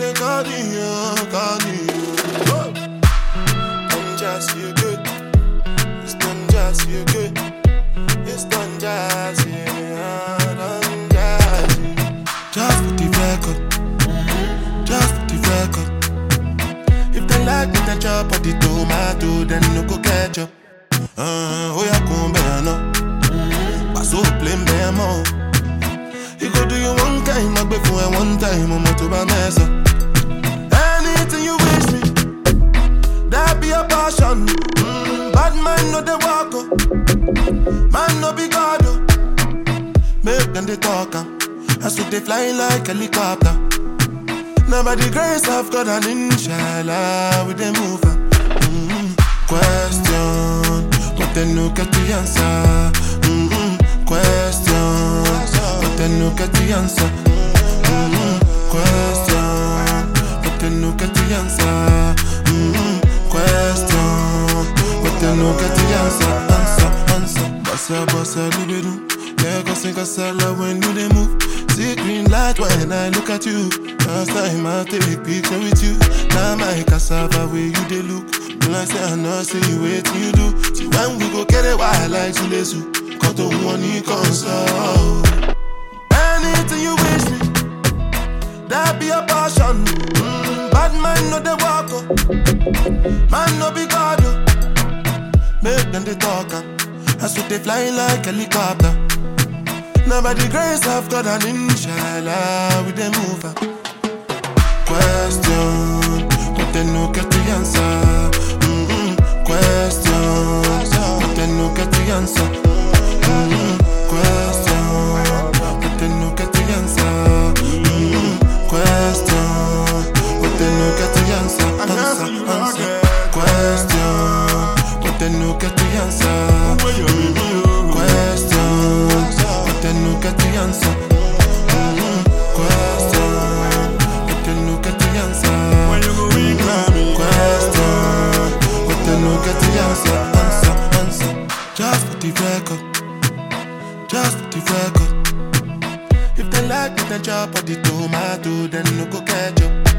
they calling you, calling you. Don't just you good. It's done just you good. It's done just yeah, done just you. Just for the record. Just for the record. If they like me, then chop up the tomato, then no go ketchup. Oh yeah, come bear no. Pass up plain bear more. You go do you one time, I before one time, I'm to my mess up. Anything you wish me, that be a passion. Bad man no they walk up, man no be God. Make them they talk up, as if they fly like helicopter. Now by the grace of God and inshallah, we they move up. Question, but they no get the answer. Question, but they no get the answer. Question, but they no get the answer. Question, but they no get the answer. Answer. Bossa, libido. Lego sing a sala when you they move. See green light when I look at you. Last time I take picture with you. Now my cassava where you they look. When I say I know, say you wait till you do. See when we go get it wild like Sulesu. Got the one you console. Anything you wish me, that be a passion. Bad man no they walk up, man no be God. Make them they talk up, as if they fly like helicopter. Now by the grace of God and inshallah, we they move up. Question, but they no get the answer. Question, but they no get the answer. Question, but they no get the answer. Question, but they no get the answer. Answer. Question, but they no get the answer. Question, but they no get the answer. Question, but they no get the answer. Question, but they no get the answer. Answer. Just for the record. Just for the record. If they like me, then chop up the tomato, then no go ketchup.